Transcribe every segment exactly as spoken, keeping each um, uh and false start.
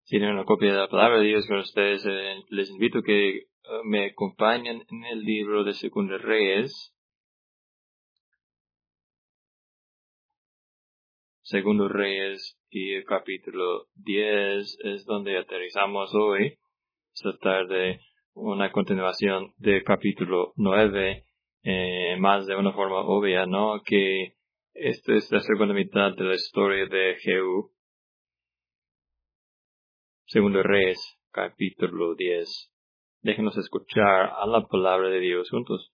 Si tienen una copia de la palabra de Dios con ustedes, eh, les invito a que uh, me acompañen en el libro de Segundo Reyes. Segundo Reyes y el capítulo diez es donde aterrizamos hoy. Esta tarde, una continuación del capítulo nueve, eh, más de una forma obvia, ¿no? Que esta es la segunda mitad de la historia de Jehú. Segundo Reyes, capítulo diez. Déjenos escuchar a la palabra de Dios juntos.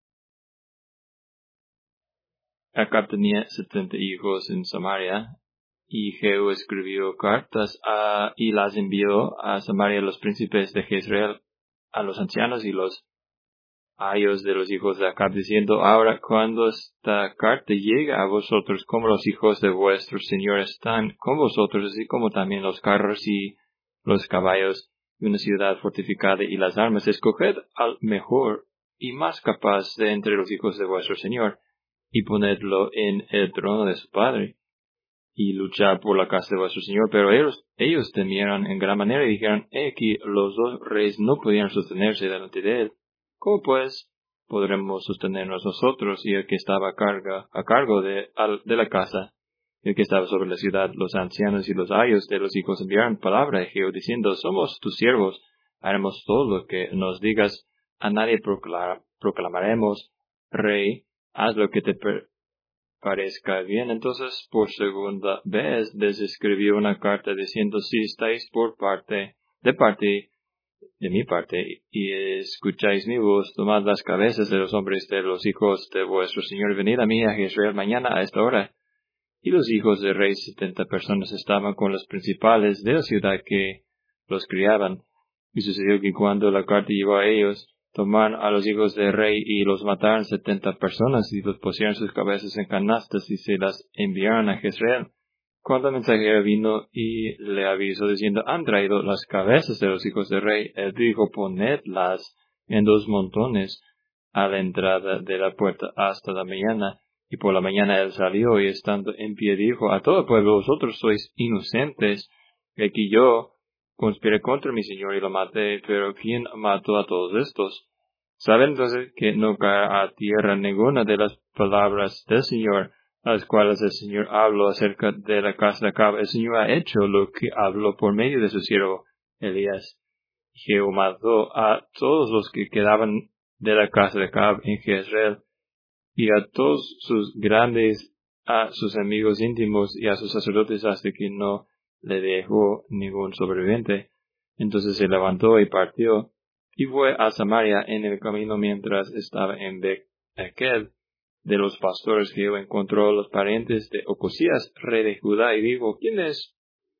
Acab tenía setenta hijos en Samaria, y Jehú escribió cartas a, y las envió a Samaria a los príncipes de Jezreel, a los ancianos y los ayos de los hijos de Acab, diciendo: ahora, cuando esta carta llega a vosotros, como los hijos de vuestro Señor están con vosotros, así como también los carros y los caballos, y una ciudad fortificada y las armas, escoged al mejor y más capaz de entre los hijos de vuestro Señor, y ponedlo en el trono de su padre, y luchad por la casa de vuestro Señor. Pero ellos, ellos temieron en gran manera y dijeron: he aquí, los dos reyes no podían sostenerse delante de él. ¿Cómo pues podremos sostenernos nosotros y el que estaba a, carga, a cargo de, al, de la casa, el que estaba sobre la ciudad? Los ancianos y los ayos de los hijos enviaron palabra a Jehú, diciendo: somos tus siervos, haremos todo lo que nos digas, a nadie proclam, proclamaremos rey, haz lo que te per- parezca bien. Entonces, por segunda vez, les escribió una carta diciendo: si estáis por parte, de parte, de mi parte, y escucháis mi voz, tomad las cabezas de los hombres de los hijos de vuestro Señor, venid a mí a Jezreel mañana a esta hora. Y los hijos del rey, setenta personas, estaban con los principales de la ciudad que los criaban. Y sucedió que cuando la carta llegó a ellos, tomaron a los hijos del rey y los mataron setenta personas, y los pusieron sus cabezas en canastas y se las enviaron a Jezreel. Cuando el mensajero vino y le avisó diciendo: han traído las cabezas de los hijos del rey, él dijo: ponedlas en dos montones a la entrada de la puerta hasta la mañana. Y por la mañana él salió, y estando en pie dijo a todo el pueblo: vosotros sois inocentes, que aquí yo conspiré contra mi señor y lo maté, pero ¿quién mató a todos estos? Saben entonces que no cae a tierra ninguna de las palabras del Señor, a las cuales el Señor habló acerca de la casa de Acab. El Señor ha hecho lo que habló por medio de su siervo Elías. Jehú mató a todos los que quedaban de la casa de Acab en Jezreel, y a todos sus grandes, a sus amigos íntimos y a sus sacerdotes, hasta que no le dejó ningún sobreviviente. Entonces se levantó y partió, y fue a Samaria. En el camino, mientras estaba en Bequel de los pastores, Jehú encontró a los parientes de Ocosías, rey de Judá, y dijo: ¿quiénes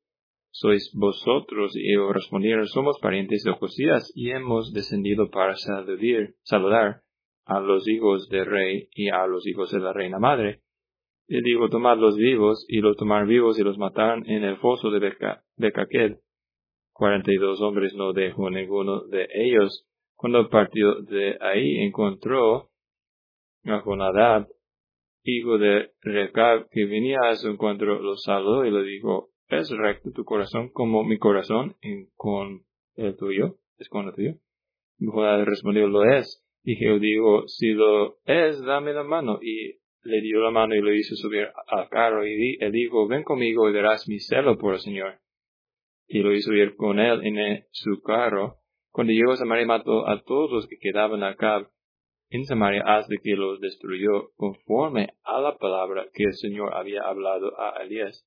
sois vosotros? Y ellos respondieron: somos parientes de Ocosías, y hemos descendido para saludar, saludar a los hijos del rey y a los hijos de la reina madre. Y dijo: tomadlos vivos. Y los tomaron vivos y los mataron en el foso de Beca, Becaquel. Cuarenta y dos hombres, no dejó ninguno de ellos. Cuando partió de ahí, encontró a Jonadab, hijo de Recab, que venía a su encuentro. Lo saludó y le dijo: ¿es recto tu corazón como mi corazón en con el tuyo? ¿Es con el tuyo? Y Jonadab respondió: lo es. Y Jehú dijo: si lo es, dame la mano. Y le dio la mano y lo hizo subir al carro. Y di, él dijo: ven conmigo y verás mi celo por el Señor. Y lo hizo ir con él en el, su carro. Cuando llegó a Samaria, mató a todos los que quedaban acá en Samaria, hasta que los destruyó, conforme a la palabra que el Señor había hablado a Elías.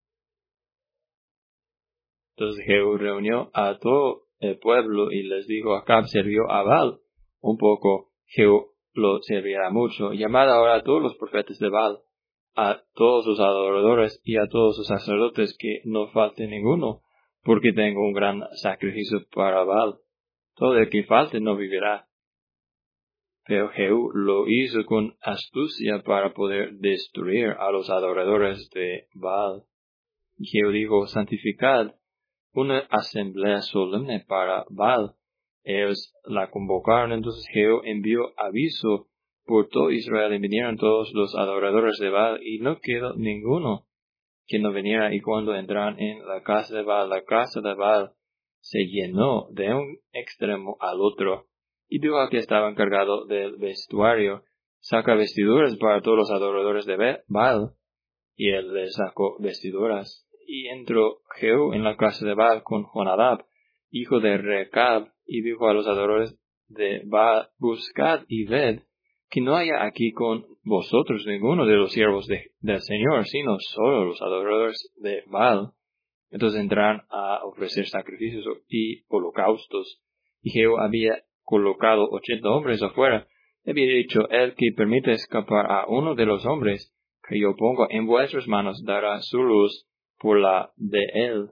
Entonces Jehú reunió a todo el pueblo y les dijo: Acab sirvió a Baal un poco, Jehú lo servirá mucho. Llamad ahora a todos los profetas de Baal, a todos sus adoradores y a todos sus sacerdotes, que no falte ninguno, porque tengo un gran sacrificio para Baal. Todo el que falte no vivirá. Pero Jehú lo hizo con astucia para poder destruir a los adoradores de Baal. Jehú dijo: santificad una asamblea solemne para Baal. Ellos la convocaron. Entonces Jehú envió aviso por todo Israel, y vinieron todos los adoradores de Baal, y no quedó ninguno. que no viniera, y cuando entraron en la casa de Baal, la casa de Baal se llenó de un extremo al otro. Y dijo al que estaba encargado del vestuario, saca vestiduras para todos los adoradores de Baal. Y él le sacó vestiduras. Y entró Jehú en la casa de Baal con Jonadab, hijo de Recab, y dijo a los adoradores de Baal, buscad y ved que no haya aquí con vosotros ninguno de los siervos de, del Señor, sino solo los adoradores de Baal. Entonces entraron a ofrecer sacrificios y holocaustos. Y Jehú había colocado ochenta hombres afuera. Había dicho, el que permite escapar a uno de los hombres que yo pongo en vuestras manos dará su luz por la de él.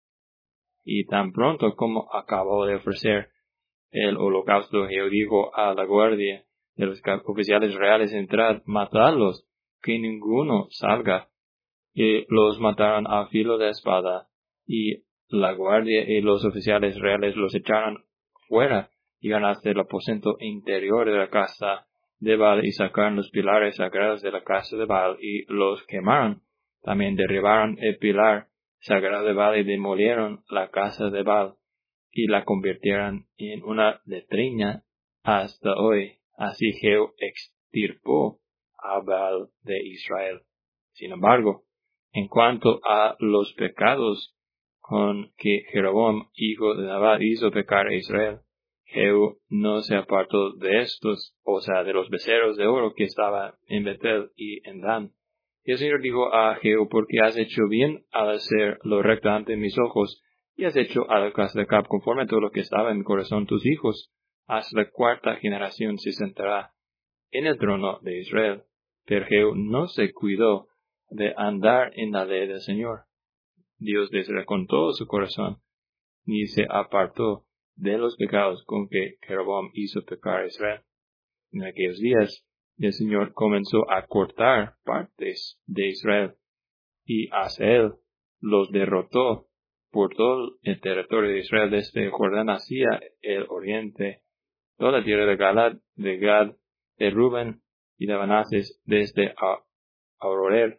Y tan pronto como acabó de ofrecer el holocausto, Jehú dijo a la guardia de los oficiales reales, entrad, matadlos, que ninguno salga. Y los mataron a filo de espada, y la guardia y los oficiales reales los echaron fuera, y iban hasta el aposento interior de la casa de Baal, y sacaron los pilares sagrados de la casa de Baal, y los quemaron. También derribaron el pilar sagrado de Baal, y demolieron la casa de Baal, y la convirtieron en una letrina hasta hoy. Así Jehú extirpó a Baal de Israel. Sin embargo, en cuanto a los pecados con que Jeroboam, hijo de Nabat, hizo pecar a Israel, Jehú no se apartó de estos, o sea, de los becerros de oro que estaban en Betel y en Dan. Y el Señor dijo a Jehú, porque has hecho bien al hacer lo recto ante mis ojos, y has hecho a la casa de Acab conforme a todo lo que estaba en mi corazón, tus hijos, hasta la cuarta generación se sentará en el trono de Israel. Pero Jehú no se cuidó de andar en la ley del Señor, Dios de Israel, con todo su corazón, ni se apartó de los pecados con que Jeroboam hizo pecar a Israel. En aquellos días, el Señor comenzó a cortar partes de Israel, y hacia él los derrotó por todo el territorio de Israel, desde Jordán hacia el oriente, toda la tierra de Galad, de Gad, de Rubén y de Manases, desde Aroer,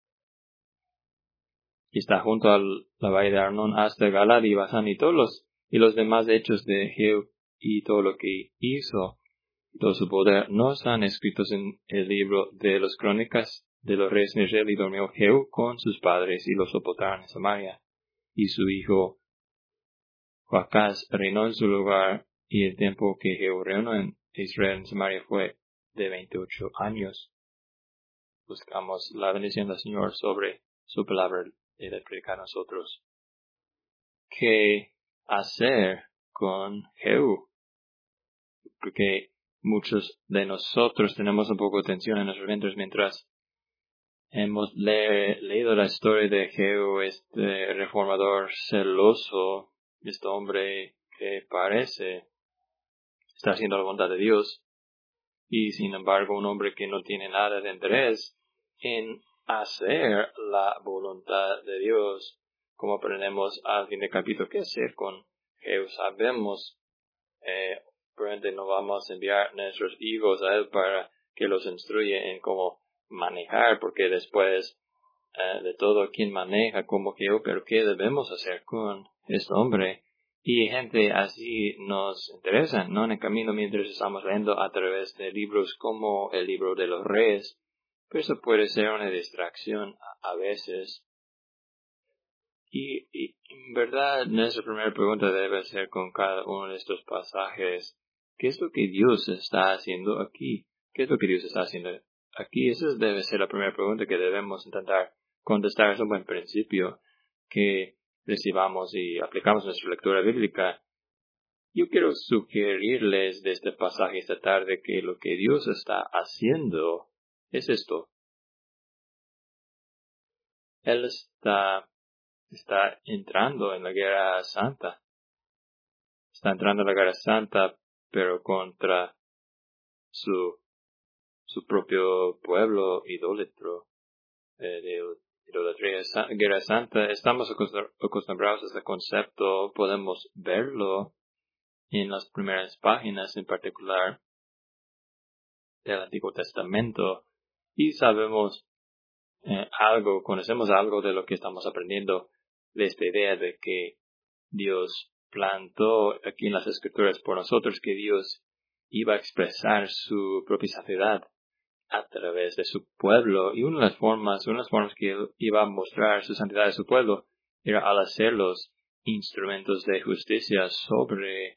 y está junto a la valle de Arnón hasta Galad y Basán, y todos los, y los demás hechos de Jehú y todo lo que hizo, todo su poder, no están escritos en el libro de las crónicas de los reyes de Israel. Y durmió Jehú con sus padres y los soportaron en Samaria, y su hijo Joacás reinó en su lugar, y el tiempo que Jehú reinó en Israel en Samaria fue de veintiocho años. Buscamos la bendición del Señor sobre su palabra y de predicar a nosotros. ¿Qué hacer con Jehú? Porque muchos de nosotros tenemos un poco de tensión en nuestros vientres mientras hemos le leído la historia de Jehú, este reformador celoso, este hombre que parece estar haciendo la voluntad de Dios, y sin embargo un hombre que no tiene nada de interés en hacer la voluntad de Dios. Como aprendemos al fin del capítulo, ¿qué hacer con Jehú? Sabemos, eh, probablemente no vamos a enviar nuestros hijos a él para que los instruya en cómo manejar, porque después eh, de todo, quien maneja como Jehú, pero ¿qué debemos hacer con este hombre? Y gente así nos interesa, ¿no? En el camino mientras estamos leyendo a través de libros como el libro de los reyes, pero eso puede ser una distracción a, a veces. Y, y en verdad nuestra primera pregunta debe ser con cada uno de estos pasajes, ¿qué es lo que Dios está haciendo aquí? ¿Qué es lo que Dios está haciendo aquí? Esa debe ser la primera pregunta que debemos intentar contestar. Es un buen principio que recibamos y aplicamos nuestra lectura bíblica. Yo quiero sugerirles de este pasaje esta tarde que lo que Dios está haciendo es esto. Él está está entrando en la guerra santa. Está entrando en la guerra santa, pero contra su, su propio pueblo idólatro. Eh, de idolatría. Guerra santa, estamos acostumbrados a este concepto, podemos verlo en las primeras páginas en particular del Antiguo Testamento, y sabemos eh, algo, conocemos algo de lo que estamos aprendiendo, de esta idea de que Dios plantó aquí en las Escrituras por nosotros, que Dios iba a expresar su propia santidad a través de su pueblo. Y una de las formas, una de las formas que Él iba a mostrar su santidad a su pueblo era al hacerlos instrumentos de justicia sobre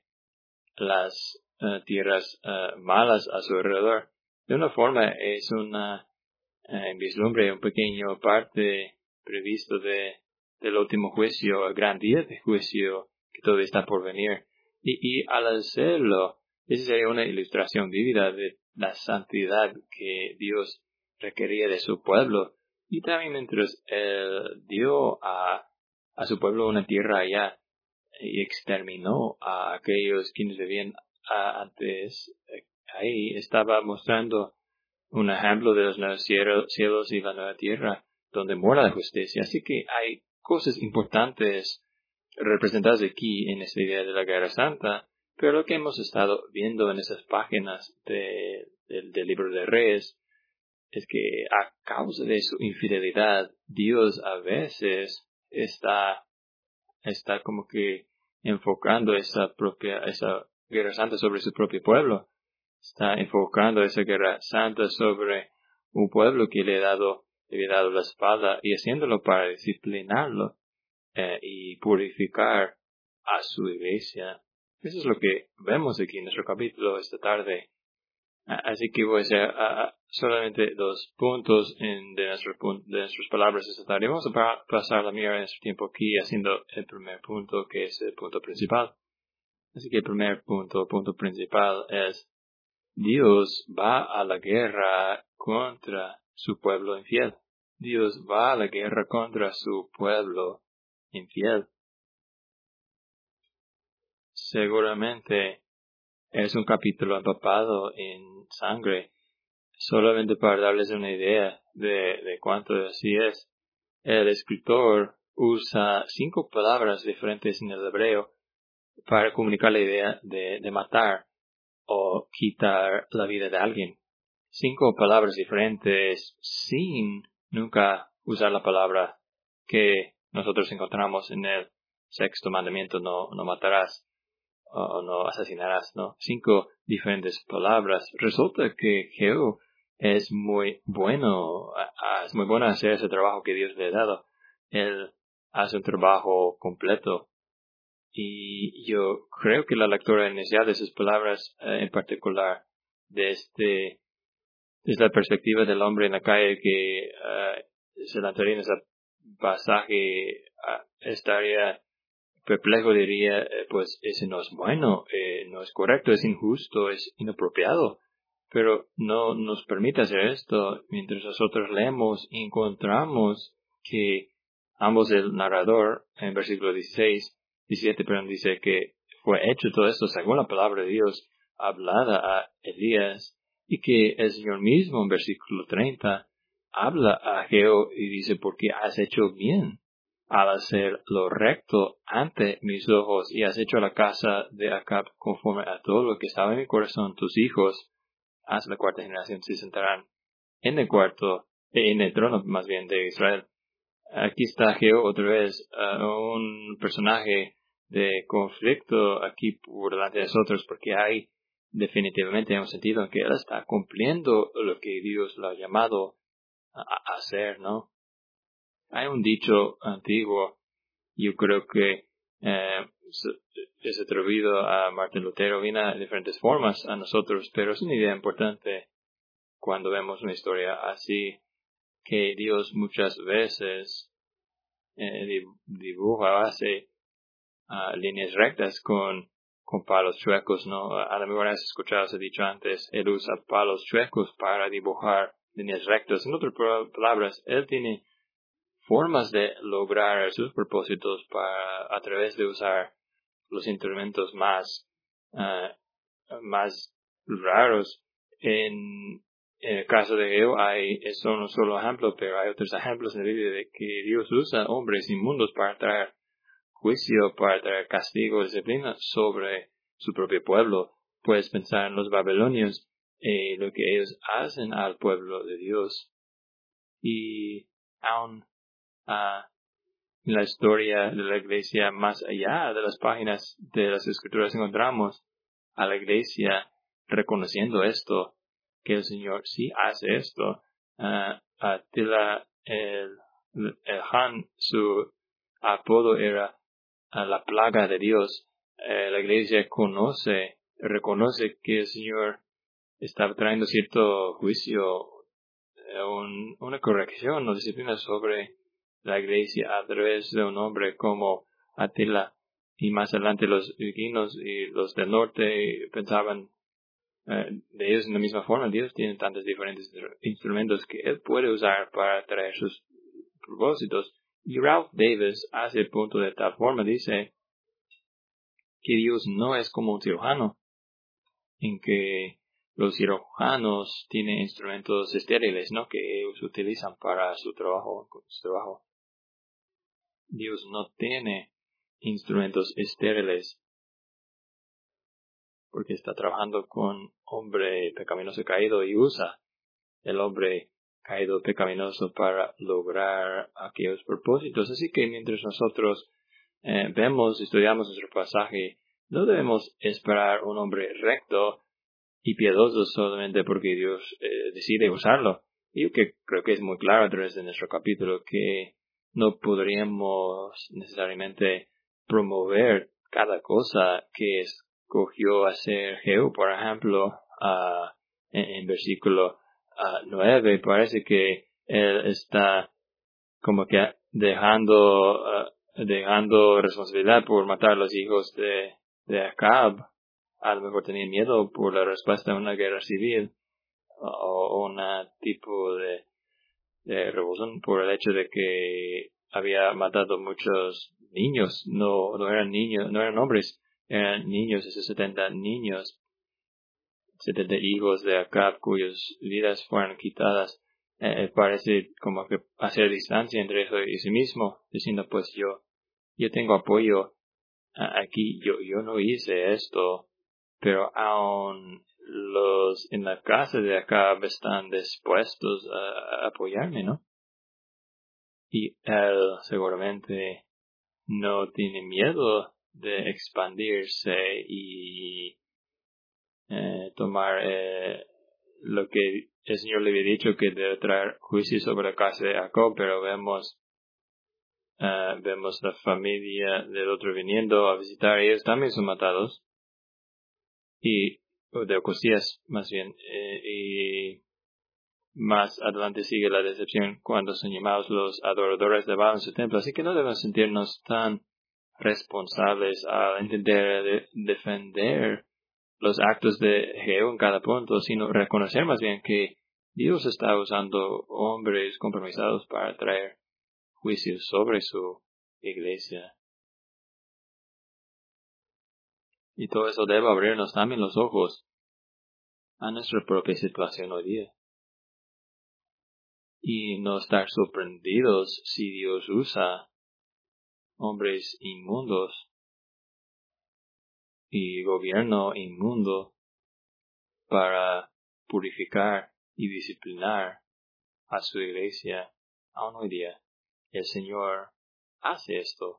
las uh, tierras uh, malas a su alrededor. De una forma es una uh, vislumbre, un pequeño parte previsto de del último juicio, el gran día de juicio que todavía está por venir. Y, y al hacerlo, esa sería una ilustración vívida de la santidad que Dios requería de su pueblo. Y también mientras Él dio a, a su pueblo una tierra allá y exterminó a aquellos quienes vivían a, antes, eh, ahí estaba mostrando un ejemplo de los nuevos cielos y la nueva tierra donde mora la justicia. Así que hay cosas importantes representadas aquí en esta idea de la guerra santa, pero lo que hemos estado viendo en esas páginas de, de, del libro de Reyes es que a causa de su infidelidad, Dios a veces está, está como que enfocando esa propia, esa guerra santa sobre su propio pueblo. Está enfocando esa guerra santa sobre un pueblo que le ha dado, le ha dado la espalda y haciéndolo para disciplinarlo eh, y purificar a su iglesia. Eso es lo que vemos aquí en nuestro capítulo esta tarde. Así que voy a hacer uh, solamente dos puntos en, de, nuestro, de nuestras palabras esta tarde. Vamos a pasar la mirada de nuestro tiempo aquí haciendo el primer punto, que es el punto principal. Así que el primer punto, punto principal es: Dios va a la guerra contra su pueblo infiel. Dios va a la guerra contra su pueblo infiel. Seguramente es un capítulo empapado en sangre. Solamente para darles una idea de, de cuánto así es, el escritor usa cinco palabras diferentes en el hebreo para comunicar la idea de, de matar o quitar la vida de alguien. Cinco palabras diferentes sin nunca usar la palabra que nosotros encontramos en el sexto mandamiento: no, no matarás o no asesinarás, ¿no? Cinco diferentes palabras. Resulta que Jehová es muy bueno, es muy bueno hacer ese trabajo que Dios le ha dado. Él hace un trabajo completo. Y yo creo que la lectura inicial de esas palabras, eh, en particular, desde, desde la perspectiva del hombre en la calle que uh, se lanzaría en ese pasaje, uh, estaría perplejo, diría, eh, pues ese no es bueno, eh, no es correcto, es injusto, es inapropiado. Pero no nos permite hacer esto. Mientras nosotros leemos y encontramos que ambos, el narrador, en versículo dieciséis, diecisiete, perdón, dice que fue hecho todo esto según la palabra de Dios hablada a Elías, y que el Señor mismo en versículo treinta habla a Jehová y dice: porque has hecho bien al hacer lo recto ante mis ojos, y has hecho a la casa de Acab conforme a todo lo que estaba en mi corazón. Tus hijos hasta la cuarta generación se sentarán en el cuarto, en el trono más bien de Israel. Aquí está Jehová otra vez, uh, un personaje de conflicto aquí por delante de nosotros, porque hay definitivamente un sentido en que él está cumpliendo lo que Dios lo ha llamado a, a hacer, ¿no? Hay un dicho antiguo, yo creo que eh, es atribuido a Martín Lutero, viene de diferentes formas a nosotros, pero es una idea importante cuando vemos una historia así, que Dios muchas veces eh, dibuja, hace uh, líneas rectas con, con palos chuecos, ¿no? A lo mejor has escuchado, se ha dicho antes, Él usa palos chuecos para dibujar líneas rectas. En otras palabras, Él tiene formas de lograr sus propósitos para, a través de usar los instrumentos más, uh, más raros. En, en el caso de Jehová hay, es un solo ejemplo, pero hay otros ejemplos en la Biblia de que Dios usa hombres inmundos para traer juicio, para traer castigo, disciplina sobre su propio pueblo. Puedes pensar en los babilonios y lo que ellos hacen al pueblo de Dios. Y aún uh, en la historia de la iglesia, más allá de las páginas de las escrituras, encontramos a la iglesia reconociendo esto, que el Señor sí hace esto. Uh, Atila el, el Han, su apodo era uh, la plaga de Dios. Uh, la iglesia conoce, reconoce que el Señor está trayendo cierto juicio, uh, un, una corrección o disciplina sobre la iglesia a través de un hombre como Atila. Y más adelante los viquinos y los del norte pensaban Uh, de ellos en la misma forma. Dios tiene tantos diferentes instrumentos que Él puede usar para traer sus propósitos. Y Ralph Davis hace el punto de tal forma, dice que Dios no es como un cirujano, en que los cirujanos tienen instrumentos estériles, ¿no?, que ellos utilizan para su trabajo, su trabajo. Dios no tiene instrumentos estériles, porque está trabajando con hombre pecaminoso caído y usa el hombre caído pecaminoso para lograr aquellos propósitos. Así que mientras nosotros eh, vemos, estudiamos nuestro pasaje, no debemos esperar un hombre recto y piadoso solamente porque Dios eh, decide usarlo. Yo que creo que es muy claro a través de nuestro capítulo que no podríamos necesariamente promover cada cosa que escogió hacer Jehú. Por ejemplo, uh, en, en versículo uh, nueve parece que él está como que dejando uh, dejando responsabilidad por matar a los hijos de, de Acab. A lo mejor tenía miedo por la respuesta a una guerra civil o un tipo de, de revolución por el hecho de que había matado muchos niños. No, no eran niños, no eran hombres, eran niños, esos setenta niños, setenta hijos de Acab cuyas vidas fueron quitadas. Eh, parece como que hacer distancia entre eso y sí mismo, diciendo pues yo, yo tengo apoyo aquí, yo, yo no hice esto, pero aún los en la casa de Acab están dispuestos a, a apoyarme, ¿no? Y él seguramente no tiene miedo de expandirse y eh, tomar eh, lo que el Señor le había dicho, que debe traer juicio sobre la casa de Jacob, pero vemos uh, vemos la familia del otro viniendo a visitar, ellos también son matados, y de Ocosías más bien, eh, y más adelante sigue la decepción cuando son llamados los adoradores de Baal en su templo. Así que no debemos sentirnos tan responsables a entender, de, defender los actos de Jehú en cada punto, sino reconocer más bien que Dios está usando hombres compromisados para traer juicios sobre su iglesia. Y todo eso debe abrirnos también los ojos a nuestra propia situación hoy día. Y no estar sorprendidos si Dios usa hombres inmundos y gobierno inmundo para purificar y disciplinar a su iglesia aún hoy día. El Señor hace esto.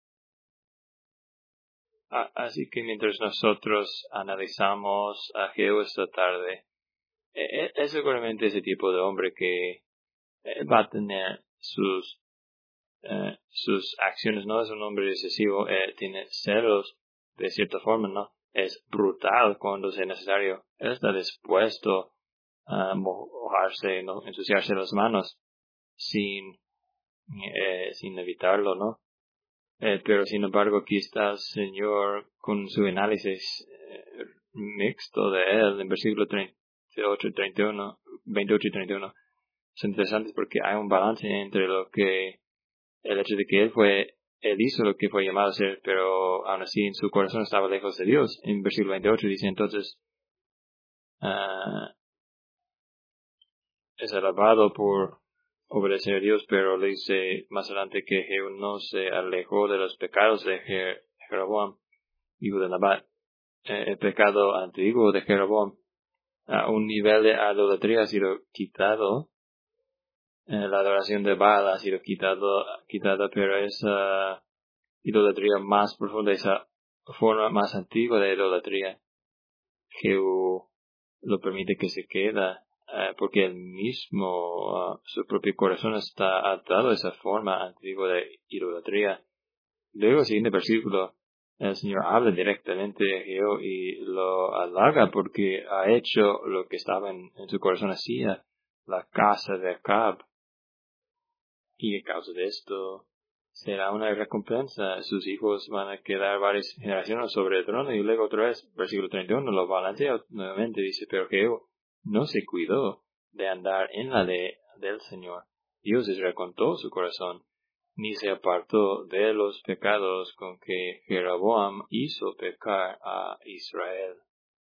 Así que mientras nosotros analizamos a Jehú esta tarde, es seguramente ese tipo de hombre que va a tener sus eh, sus acciones. No es un hombre excesivo, eh, tiene celos de cierta forma, ¿no? Es brutal cuando sea necesario. Él está dispuesto a mojarse, ¿no?, ensuciarse las manos sin eh, sin evitarlo, ¿no? Eh, pero sin embargo aquí está el Señor con su análisis eh, mixto de él en versículo treinta y ocho y treinta y uno, veintiocho y treinta y uno. Es interesante porque hay un balance entre lo que el hecho de que él fue, él hizo lo que fue llamado a hacer, pero aún así en su corazón estaba lejos de Dios. En versículo veintiocho dice entonces, uh, es alabado por obedecer a Dios, pero le dice más adelante que Jehú no se alejó de los pecados de Jer- Jeroboam, hijo de Nabat. Eh, el pecado antiguo de Jeroboam, a un nivel de idolatría ha sido quitado eh, la adoración de Baal ha sido quitado, quitada, pero esa idolatría más profunda, esa forma más antigua de idolatría, Jehú lo permite que se queda, eh, porque él mismo, uh, su propio corazón está atado a esa forma antigua de idolatría. Luego, el siguiente versículo, el Señor habla directamente de Jehú y lo halaga porque ha hecho lo que estaba en, en su corazón hacía, la casa de Acab. Y a causa de esto, será una recompensa. Sus hijos van a quedar varias generaciones sobre el trono. Y luego otra vez, versículo treinta y uno, lo balancea nuevamente. Dice, pero Jehú no se cuidó de andar en la ley del Señor. Dios les recontó su corazón, ni se apartó de los pecados con que Jeroboam hizo pecar a Israel.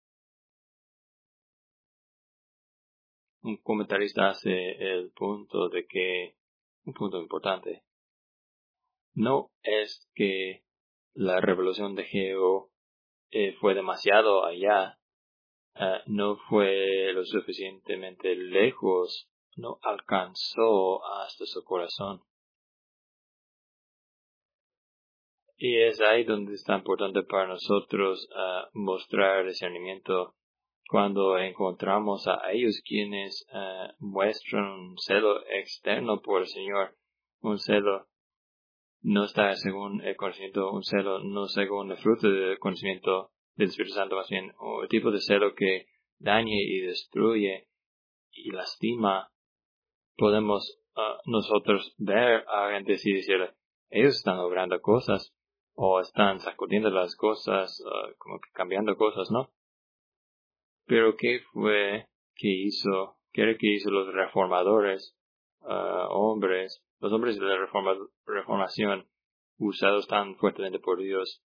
Un comentarista hace el punto de que, un punto importante, no es que la revolución de Jehú eh, fue demasiado allá, uh, no fue lo suficientemente lejos, no alcanzó hasta su corazón. Y es ahí donde es tan importante para nosotros uh, mostrar discernimiento cuando encontramos a ellos quienes uh, muestran un celo externo por el Señor, un celo no está según el conocimiento, un celo no según el fruto del conocimiento del Espíritu Santo, más bien, o el tipo de celo que dañe y destruye y lastima. Podemos uh, nosotros ver a gente y decirle, ellos están logrando cosas, o están sacudiendo las cosas, uh, como que cambiando cosas, ¿no? Pero ¿qué fue que hizo, qué era que hizo los reformadores, uh, hombres, los hombres de la reforma, reformación, usados tan fuertemente por Dios?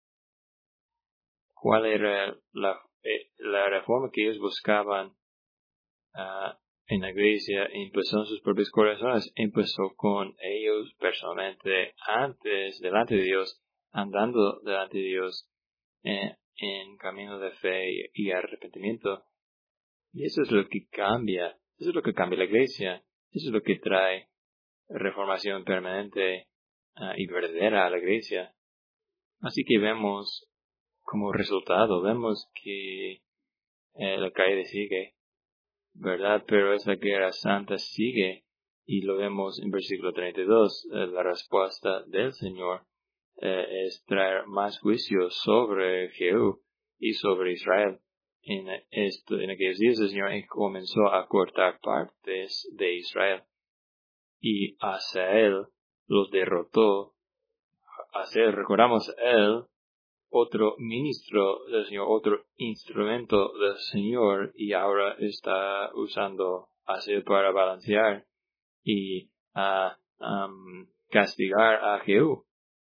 ¿Cuál era la, eh, la reforma que ellos buscaban uh, en la iglesia? Empezó en sus propios corazones, empezó con ellos personalmente, antes, delante de Dios, andando delante de Dios, eh, en camino de fe y, y arrepentimiento. Y eso es lo que cambia, eso es lo que cambia la iglesia, eso es lo que trae reformación permanente uh, y verdadera a la iglesia. Así que vemos como resultado, vemos que eh, la caída sigue, ¿verdad? Pero esa guerra santa sigue, y lo vemos en versículo treinta y dos, eh, la respuesta del Señor eh, es traer más juicio sobre Jehú y sobre Israel. En, esto, en aquellos días el Señor comenzó a cortar partes de Israel, y hacia él los derrotó. Hacia él, recordamos, él, otro ministro del Señor, otro instrumento del Señor, y ahora está usando así para balancear y uh, um, castigar a Jehú.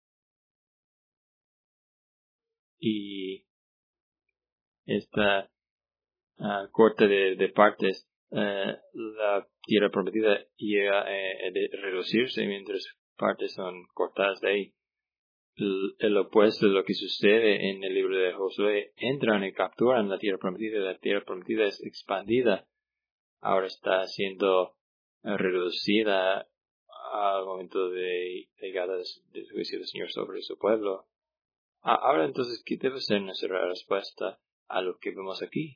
Y esta uh, corte de, de partes, uh, la tierra prometida llega a eh, reducirse mientras partes son cortadas de ahí. El, el opuesto de lo que sucede en el libro de Josué, entran y capturan la tierra prometida, la tierra prometida es expandida, ahora está siendo reducida al momento de llegada del juicio del Señor sobre su pueblo. Ahora entonces, ¿qué debe ser nuestra respuesta a lo que vemos aquí?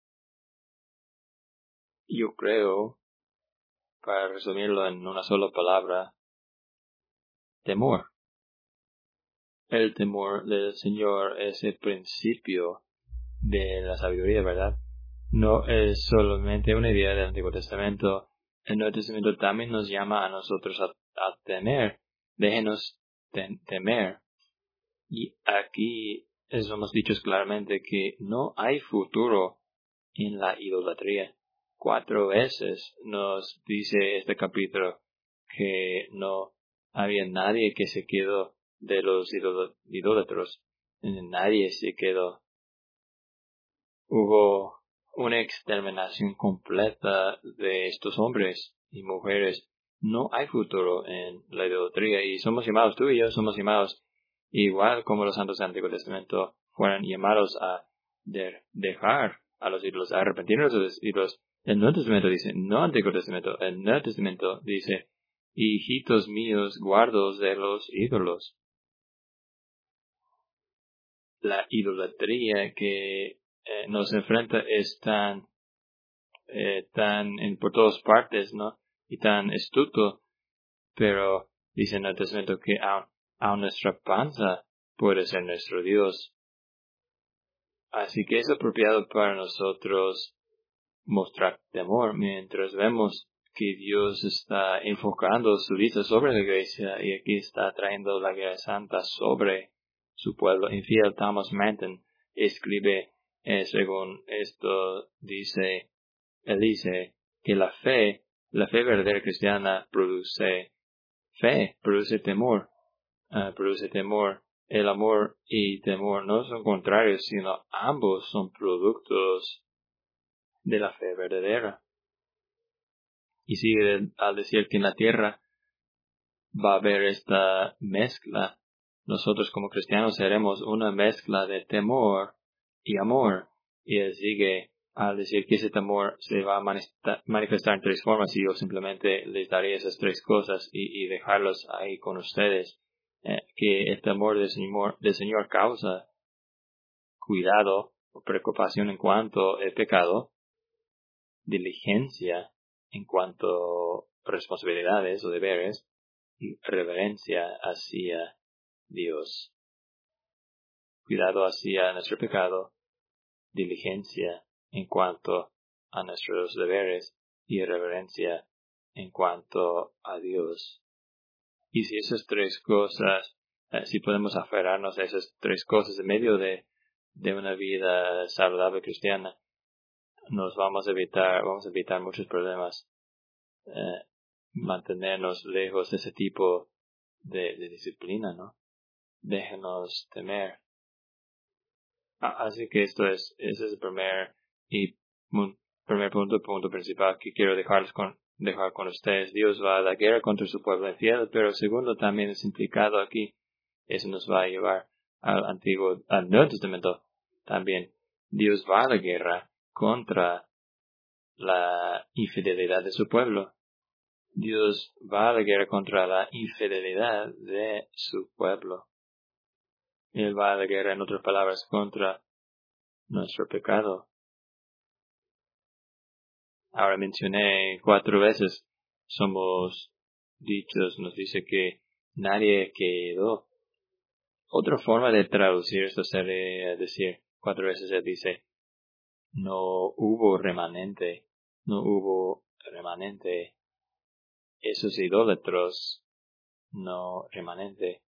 Yo creo, para resumirlo en una sola palabra, temor. El temor del Señor es el principio de la sabiduría, ¿verdad? No es solamente una idea del Antiguo Testamento. El Nuevo Testamento también nos llama a nosotros a, a temer. Déjenos tem- temer. Y aquí hemos dicho claramente que no hay futuro en la idolatría. Cuatro veces nos dice este capítulo que no había nadie que se quedó de los idólatros. Nadie se quedó. Hubo una exterminación completa de estos hombres y mujeres. No hay futuro en la idolatría, y somos llamados, tú y yo somos llamados, igual como los santos del Antiguo Testamento fueron llamados a de, dejar a los ídolos, a arrepentirnos de los ídolos. El Nuevo Testamento dice, no Antiguo Testamento, el Nuevo Testamento dice hijitos míos, guardaos de los ídolos. La idolatría que eh, nos enfrenta es tan, eh, tan en, por todas partes, ¿no? Y tan astuto, pero dice en el Testamento que aun, aun nuestra panza puede ser nuestro Dios. Así que es apropiado para nosotros mostrar temor mientras vemos que Dios está enfocando su vista sobre la iglesia y aquí está trayendo la guerra santa sobre su pueblo infiel. Thomas Manton escribe, eh, según esto dice, él dice que la fe, la fe verdadera cristiana produce fe, produce temor, uh, produce temor. El amor y temor no son contrarios, sino ambos son productos de la fe verdadera. Y sigue al decir que en la tierra va a haber esta mezcla. Nosotros como cristianos seremos una mezcla de temor y amor. Y él sigue al decir que ese temor se va a manifestar en tres formas y yo simplemente les daré esas tres cosas y, y dejarlos ahí con ustedes. Eh, que el temor del Señor, del Señor causa cuidado o preocupación en cuanto al pecado, diligencia en cuanto a responsabilidades o deberes y reverencia hacia Dios. Cuidado hacia nuestro pecado, diligencia en cuanto a nuestros deberes y reverencia en cuanto a Dios. Y si esas tres cosas, eh, si podemos aferrarnos a esas tres cosas en medio de, de una vida saludable cristiana, nos vamos a evitar, vamos a evitar muchos problemas. Eh, mantenernos lejos de ese tipo de, de disciplina, ¿no? Déjenos temer. Ah, así que esto es, ese es el primer y un, primer punto, punto principal que quiero dejarles con, dejar con ustedes. Dios va a la guerra contra su pueblo infiel, pero segundo también es implicado aquí. Eso nos va a llevar al antiguo, al Nuevo Testamento también. Dios va a la guerra contra la infidelidad de su pueblo. Dios va a la guerra contra la infidelidad de su pueblo. Él va a la guerra, en otras palabras, contra nuestro pecado. Ahora mencioné cuatro veces, somos dichos, nos dice que nadie quedó. Otra forma de traducir esto sería decir, cuatro veces él dice, no hubo remanente, no hubo remanente. Esos idólatros, no remanente.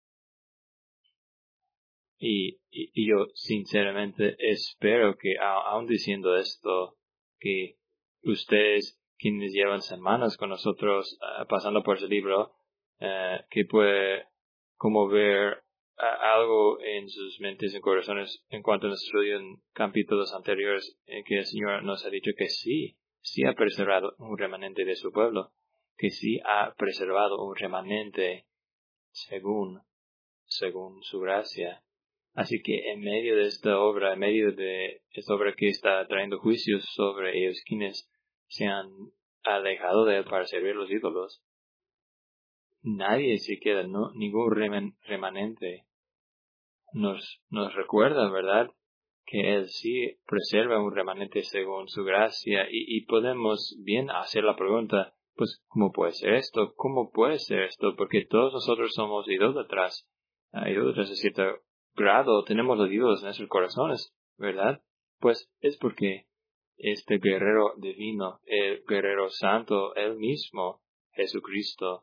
Y, y, y yo sinceramente espero que, a, aun diciendo esto, que ustedes, quienes llevan semanas con nosotros uh, pasando por ese libro, uh, que puede como ver uh, algo en sus mentes y corazones en cuanto a nuestro estudio en capítulos anteriores, en que el Señor nos ha dicho que sí, sí ha preservado un remanente de su pueblo, que sí ha preservado un remanente según, según su gracia. Así que en medio de esta obra, en medio de esta obra que está trayendo juicios sobre ellos quienes se han alejado de él para servir los ídolos, nadie se queda, no, ningún reman, remanente nos, nos recuerda, ¿verdad? Que él sí preserva un remanente según su gracia y, y podemos bien hacer la pregunta, pues, ¿cómo puede ser esto? ¿Cómo puede ser esto? Porque todos nosotros somos idólatras, uh, idólatras de cierto grado, tenemos los ídolos en nuestros corazones, ¿verdad? Pues es porque este guerrero divino, el guerrero santo, él mismo, Jesucristo,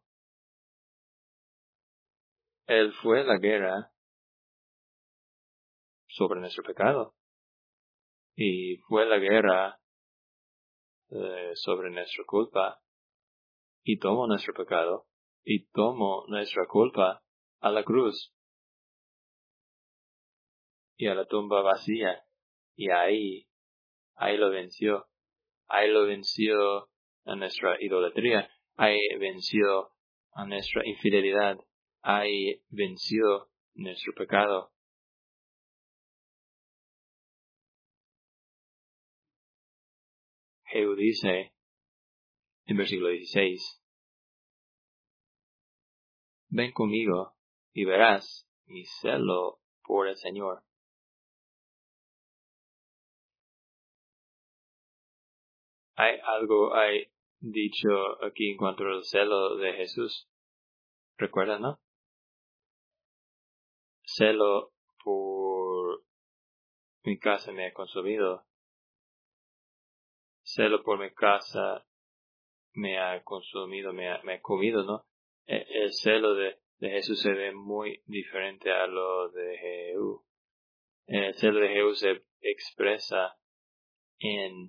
él fue la guerra sobre nuestro pecado y fue la guerra eh, sobre nuestra culpa y tomó nuestro pecado y tomó nuestra culpa a la cruz y a la tumba vacía y ahí, ahí lo venció, ahí lo venció a nuestra idolatría, ahí venció a nuestra infidelidad, ahí venció nuestro pecado. Jehú dice en versículo dieciséis, ven conmigo y verás mi celo por el Señor. Hay algo hay dicho aquí en cuanto al celo de Jesús. ¿Recuerdan, no? Celo por mi casa me ha consumido. Celo por mi casa me ha consumido, me ha, me ha comido, ¿no? El, el celo de, de Jesús se ve muy diferente a lo de Jehú. El celo de Jehú se expresa en,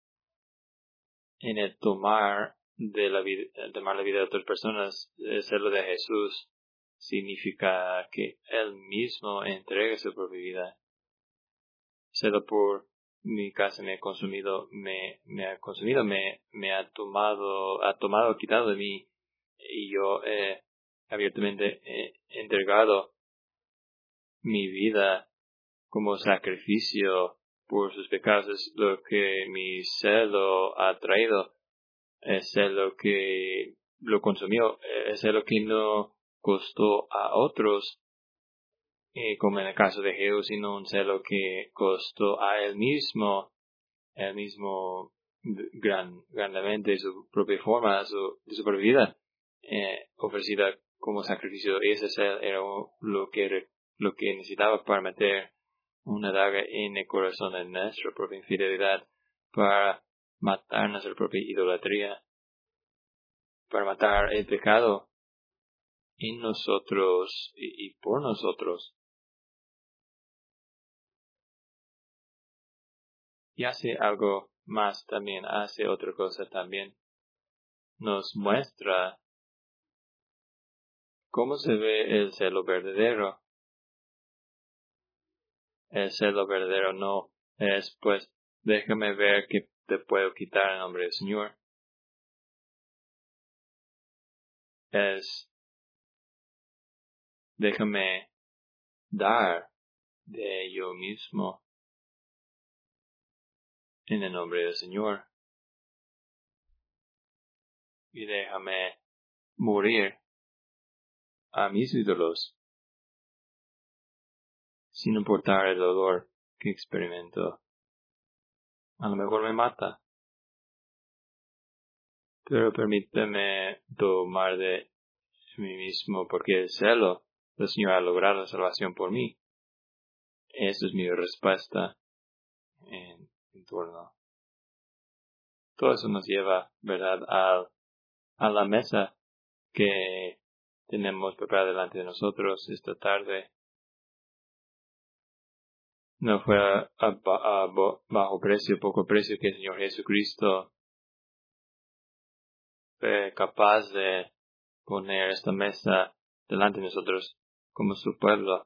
en el tomar de la vida, el tomar la vida de otras personas. El celo de Jesús significa que Él mismo entrega su propia vida. Celo por mi casa me ha consumido, me, me ha consumido, me, me ha tomado, ha tomado, quitado de mí, y yo he abiertamente he entregado mi vida como sacrificio por sus pecados. Es lo que mi celo ha traído, es lo que lo consumió, es lo que no costó a otros, eh, como en el caso de Jehú, sino un celo que costó a él mismo, él mismo gran, grandemente su propia forma, su, de su propia vida, eh, ofrecida como sacrificio. Ese celo era lo que, lo que necesitaba para meter una daga en el corazón de nuestra propia infidelidad, para matar nuestra propia idolatría, para matar el pecado en nosotros y, y por nosotros. Y hace algo más también, hace otra cosa también. Nos muestra cómo se ve el celo verdadero. El celo verdadero no es, pues, déjame ver que te puedo quitar en nombre del Señor. Es, déjame dar de yo mismo en el nombre del Señor. Y déjame morir a mis ídolos, sin importar el dolor que experimento. A lo mejor me mata, pero permíteme tomar de mí mismo, porque el celo del Señor ha logrado la salvación por mí. Esa es mi respuesta en, en torno. Todo eso nos lleva, ¿verdad?, a, a la mesa que tenemos preparada delante de nosotros esta tarde. No fue a, a, a bajo precio, poco precio, que el Señor Jesucristo fue capaz de poner esta mesa delante de nosotros como su pueblo,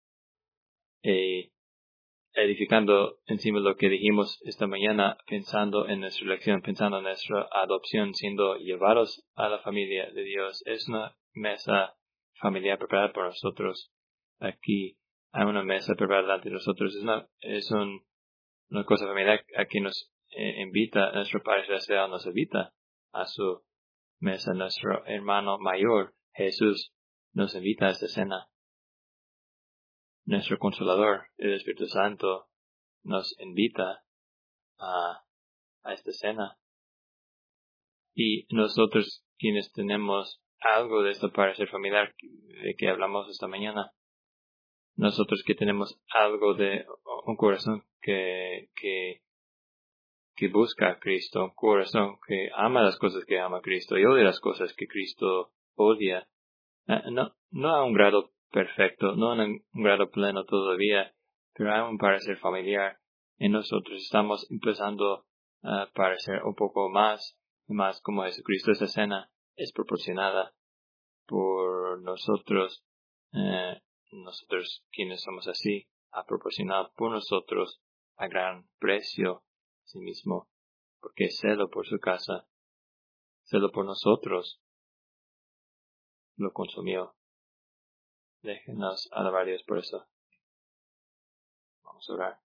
y edificando encima de lo que dijimos esta mañana, pensando en nuestra elección, pensando en nuestra adopción, siendo llevados a la familia de Dios. Es una mesa familiar preparada por nosotros. Aquí hay una mesa preparada delante de nosotros. Es una, es un, una cosa familiar a que nos eh, invita, nuestro Padre Celestial nos invita a su mesa. Nuestro hermano mayor, Jesús, nos invita a esta cena. Nuestro Consolador, el Espíritu Santo, nos invita a, a esta cena. Y nosotros, quienes tenemos algo de esto para ser familiar, de que hablamos esta mañana, nosotros que tenemos algo de un corazón que, que, que busca a Cristo, un corazón que ama las cosas que ama a Cristo y odia las cosas que Cristo odia, no, no a un grado perfecto, no a un grado pleno todavía, pero a un parecer familiar. Y nosotros estamos empezando a parecer un poco más y más como Jesucristo. Esta cena es proporcionada por nosotros, eh, nosotros quienes somos así, ha proporcionado por nosotros a gran precio sí mismo, porque celo por su casa, celo por nosotros, lo consumió. Déjenos alabar a Dios por eso. Vamos a orar.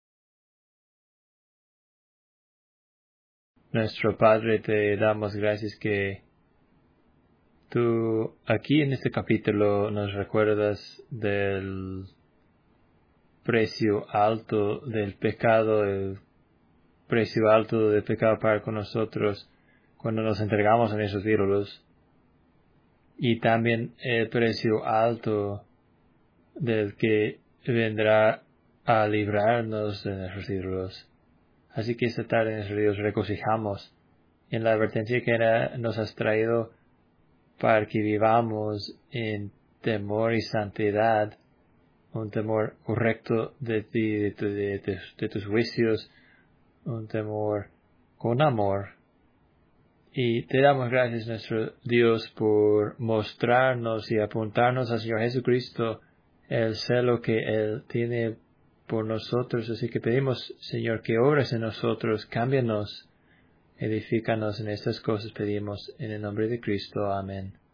Nuestro Padre, te damos gracias que Tú aquí en este capítulo nos recuerdas del precio alto del pecado, el precio alto del pecado para con nosotros cuando nos entregamos a esos ídolos, y también el precio alto del que vendrá a librarnos de nuestros ídolos. Así que esta tarde nos regocijamos en la advertencia que nos has traído para que vivamos en temor y santidad, un temor correcto de ti, de, tu, de, de, de tus juicios, un temor con amor. Y te damos gracias, nuestro Dios, por mostrarnos y apuntarnos al Señor Jesucristo, el celo que Él tiene por nosotros. Así que pedimos, Señor, que obres en nosotros, cámbianos, edifícanos en estas cosas, pedimos en el nombre de Cristo. Amén.